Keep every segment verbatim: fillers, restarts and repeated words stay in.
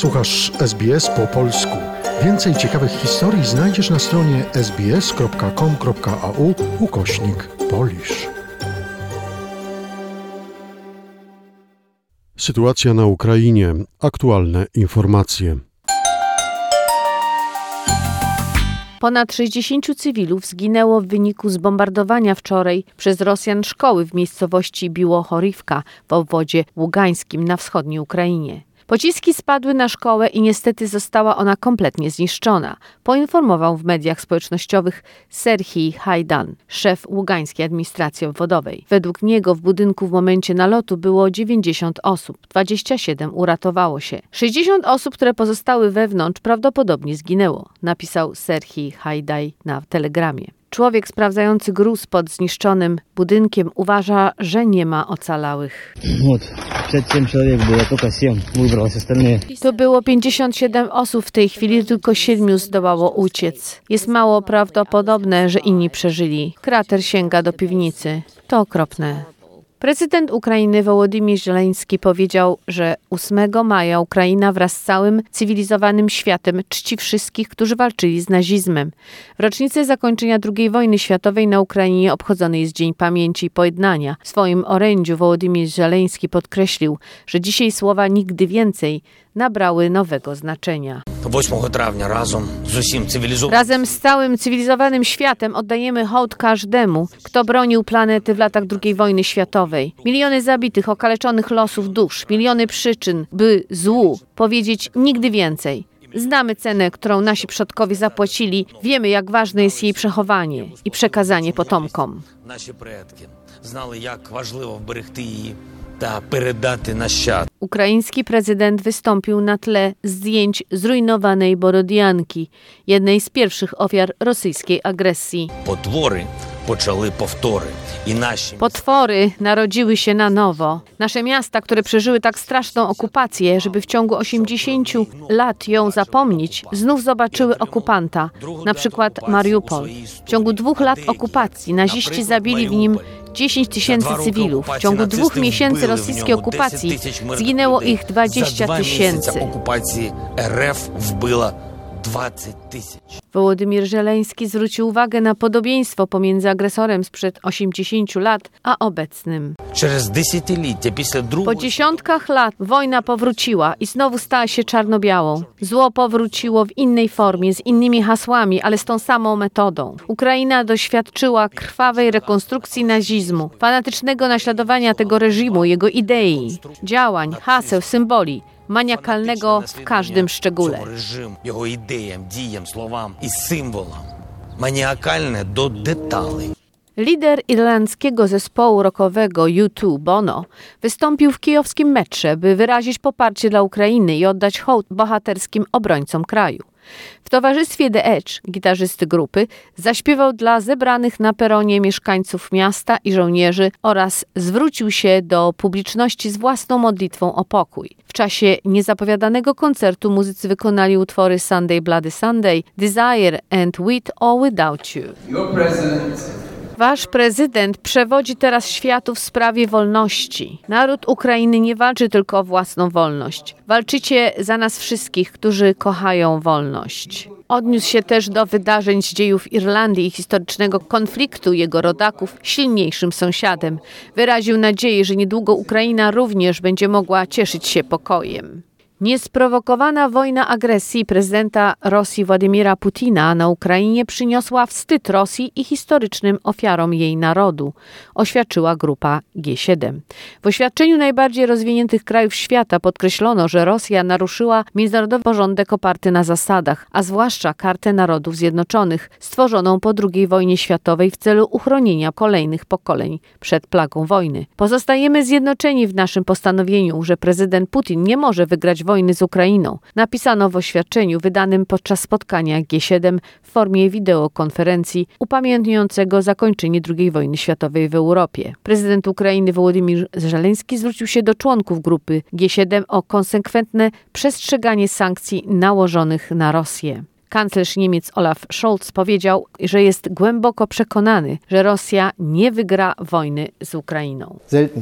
Słuchasz S B S po polsku. Więcej ciekawych historii znajdziesz na stronie sbs.com.au ukośnik Polish. Sytuacja na Ukrainie. Aktualne informacje. Ponad sześćdziesięciu cywilów zginęło w wyniku zbombardowania wczoraj przez Rosjan szkoły w miejscowości Biłochorivka w obwodzie ługańskim na wschodniej Ukrainie. Pociski spadły na szkołę i niestety została ona kompletnie zniszczona, poinformował w mediach społecznościowych Serhii Hajdan, szef ługańskiej administracji obwodowej. Według niego w budynku w momencie nalotu było dziewięćdziesiąt osób, dwadzieścia siedem uratowało się. sześćdziesiąt osób, które pozostały wewnątrz, prawdopodobnie zginęło, napisał Serhii Hajdaj na telegramie. Człowiek sprawdzający gruz pod zniszczonym budynkiem uważa, że nie ma ocalałych. To było pięćdziesiąt siedem osób, w tej chwili tylko siedmiu zdołało uciec. Jest mało prawdopodobne, że inni przeżyli. Krater sięga do piwnicy. To okropne. Prezydent Ukrainy Wołodymyr Żeleński powiedział, że ósmego maja Ukraina wraz z całym cywilizowanym światem czci wszystkich, którzy walczyli z nazizmem. W rocznicę zakończenia drugiej wojny światowej na Ukrainie obchodzony jest Dzień Pamięci i Pojednania. W swoim orędziu Wołodymyr Żeleński podkreślił, że dzisiaj słowa nigdy więcej nabrały nowego znaczenia. ósmego trawnia razem z усім cywilizowanym Razem z całym cywilizowanym światem oddajemy hołd każdemu, kto bronił planety w latach drugiej wojny światowej. Miliony zabitych, okaleczonych losów dusz, miliony przyczyn, by złu powiedzieć nigdy więcej. Znamy cenę, którą nasi przodkowie zapłacili, wiemy, jak ważne jest jej przechowanie i przekazanie potomkom. Nasi предки znali, jak важливо вберегти її та передати нащадкам. Ukraiński prezydent wystąpił na tle zdjęć zrujnowanej Borodianki, jednej z pierwszych ofiar rosyjskiej agresji. Potwory poczęły powtory i nasi Potwory narodziły się na nowo. Nasze miasta, które przeżyły tak straszną okupację, żeby w ciągu osiemdziesięciu lat ją zapomnieć, znów zobaczyły okupanta, na przykład Mariupol. W ciągu dwóch lat okupacji naziści zabili w nim dziesięć tysięcy cywilów. W ciągu dwóch miesięcy rosyjskiej okupacji zginęło ich dwadzieścia tysięcy. okupacji R F wbyła dwadzieścia tysięcy. Wołodymyr Żeleński zwrócił uwagę na podobieństwo pomiędzy agresorem sprzed osiemdziesięciu lat a obecnym. Po dziesiątkach lat wojna powróciła i znowu stała się czarno-białą. Zło powróciło w innej formie, z innymi hasłami, ale z tą samą metodą. Ukraina doświadczyła krwawej rekonstrukcji nazizmu, fanatycznego naśladowania tego reżimu, jego idei, działań, haseł, symboli, maniakalnego w każdym szczególe. Jego ideям, діям, словам і символам. Маніакальне до деталей. Lider irlandzkiego zespołu rockowego U dwa Bono wystąpił w kijowskim metrze, by wyrazić poparcie dla Ukrainy i oddać hołd bohaterskim obrońcom kraju. W towarzystwie The Edge, gitarzysty grupy, zaśpiewał dla zebranych na peronie mieszkańców miasta i żołnierzy oraz zwrócił się do publiczności z własną modlitwą o pokój. W czasie niezapowiadanego koncertu muzycy wykonali utwory Sunday Bloody Sunday, Desire and With or Without You. Wasz prezydent przewodzi teraz światu w sprawie wolności. Naród Ukrainy nie walczy tylko o własną wolność. Walczycie za nas wszystkich, którzy kochają wolność. Odniósł się też do wydarzeń z dziejów Irlandii i historycznego konfliktu jego rodaków z silniejszym sąsiadem. Wyraził nadzieję, że niedługo Ukraina również będzie mogła cieszyć się pokojem. Niesprowokowana wojna agresji prezydenta Rosji Władimira Putina na Ukrainie przyniosła wstyd Rosji i historycznym ofiarom jej narodu, oświadczyła grupa G siedem. W oświadczeniu najbardziej rozwiniętych krajów świata podkreślono, że Rosja naruszyła międzynarodowy porządek oparty na zasadach, a zwłaszcza Kartę Narodów Zjednoczonych, stworzoną po drugiej wojnie światowej w celu uchronienia kolejnych pokoleń przed plagą wojny. Pozostajemy zjednoczeni w naszym postanowieniu, że prezydent Putin nie może wygrać wojny z Ukrainą, napisano w oświadczeniu wydanym podczas spotkania G siedem w formie wideokonferencji upamiętniającego zakończenie drugiej wojny światowej w Europie. Prezydent Ukrainy Wołodymyr Żeleński zwrócił się do członków grupy G siedem o konsekwentne przestrzeganie sankcji nałożonych na Rosję. Kanclerz Niemiec Olaf Scholz powiedział, że jest głęboko przekonany, że Rosja nie wygra wojny z Ukrainą.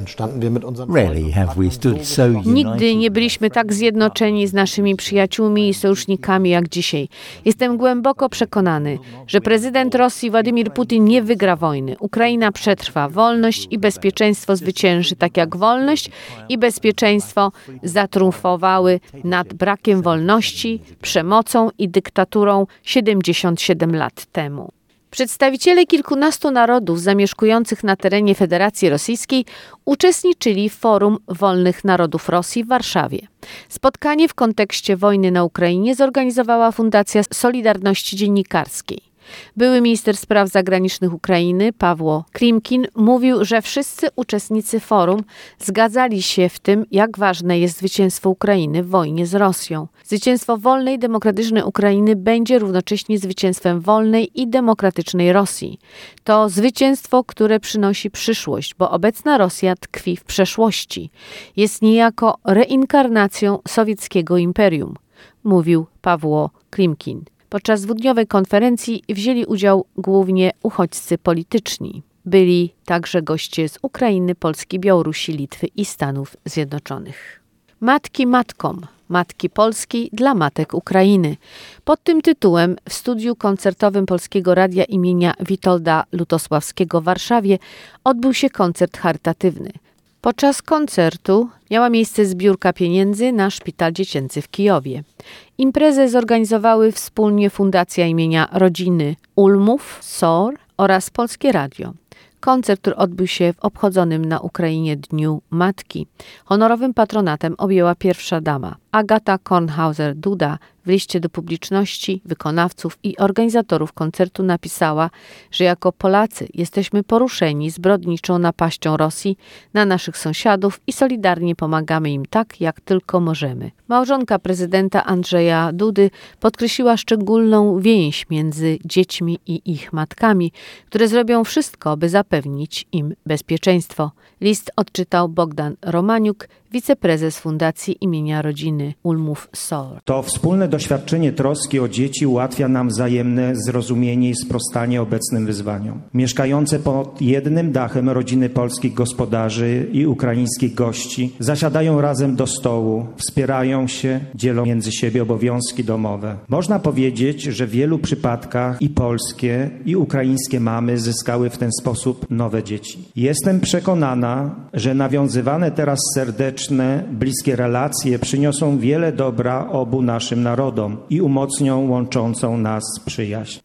Rarely have we stood so united. Nigdy nie byliśmy tak zjednoczeni z naszymi przyjaciółmi i sojusznikami jak dzisiaj. Jestem głęboko przekonany, że prezydent Rosji Władimir Putin nie wygra wojny. Ukraina przetrwa. Wolność i bezpieczeństwo zwycięży, tak jak wolność i bezpieczeństwo zatriumfowały nad brakiem wolności, przemocą i dyktaturą siedemdziesiąt siedem lat temu. Przedstawiciele kilkunastu narodów zamieszkujących na terenie Federacji Rosyjskiej uczestniczyli w Forum Wolnych Narodów Rosji w Warszawie. Spotkanie w kontekście wojny na Ukrainie zorganizowała Fundacja Solidarności Dziennikarskiej. Były minister spraw zagranicznych Ukrainy Pawło Klimkin mówił, że wszyscy uczestnicy forum zgadzali się w tym, jak ważne jest zwycięstwo Ukrainy w wojnie z Rosją. Zwycięstwo wolnej, demokratycznej Ukrainy będzie równocześnie zwycięstwem wolnej i demokratycznej Rosji. To zwycięstwo, które przynosi przyszłość, bo obecna Rosja tkwi w przeszłości. Jest niejako reinkarnacją sowieckiego imperium, mówił Pawło Klimkin. Podczas dwudniowej konferencji wzięli udział głównie uchodźcy polityczni. Byli także goście z Ukrainy, Polski, Białorusi, Litwy i Stanów Zjednoczonych. Matki matkom, matki Polski dla matek Ukrainy. Pod tym tytułem w studiu koncertowym Polskiego Radia imienia Witolda Lutosławskiego w Warszawie odbył się koncert charytatywny. Podczas koncertu miała miejsce zbiórka pieniędzy na szpital dziecięcy w Kijowie. Imprezę zorganizowały wspólnie Fundacja imienia Rodziny Ulmów, S O R oraz Polskie Radio. Koncert, który odbył się w obchodzonym na Ukrainie Dniu Matki. Honorowym patronatem objęła pierwsza dama. Agata Kornhauser-Duda w liście do publiczności, wykonawców i organizatorów koncertu napisała, że jako Polacy jesteśmy poruszeni zbrodniczą napaścią Rosji na naszych sąsiadów i solidarnie pomagamy im tak, jak tylko możemy. Małżonka prezydenta Andrzeja Dudy podkreśliła szczególną więź między dziećmi i ich matkami, które zrobią wszystko, by zapewnić im bezpieczeństwo. List odczytał Bogdan Romaniuk, wiceprezes Fundacji imienia Rodziny Ulmów S O R. To wspólne doświadczenie troski o dzieci ułatwia nam wzajemne zrozumienie i sprostanie obecnym wyzwaniom. Mieszkające pod jednym dachem rodziny polskich gospodarzy i ukraińskich gości zasiadają razem do stołu, wspierają się, dzielą między siebie obowiązki domowe. Można powiedzieć, że w wielu przypadkach i polskie, i ukraińskie mamy zyskały w ten sposób nowe dzieci. Jestem przekonana, że nawiązywane teraz serdecznie bliskie relacje przyniosą wiele dobra obu naszym narodom i umocnią łączącą nas przyjaźń.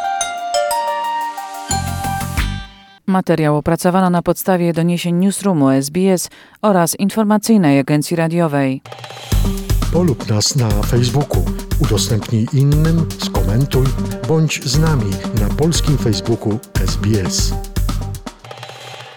Materiał opracowano na podstawie doniesień Newsroomu S B S oraz informacyjnej agencji radiowej. Polub nas na Facebooku, udostępnij innym, skomentuj, bądź z nami na polskim Facebooku S B S.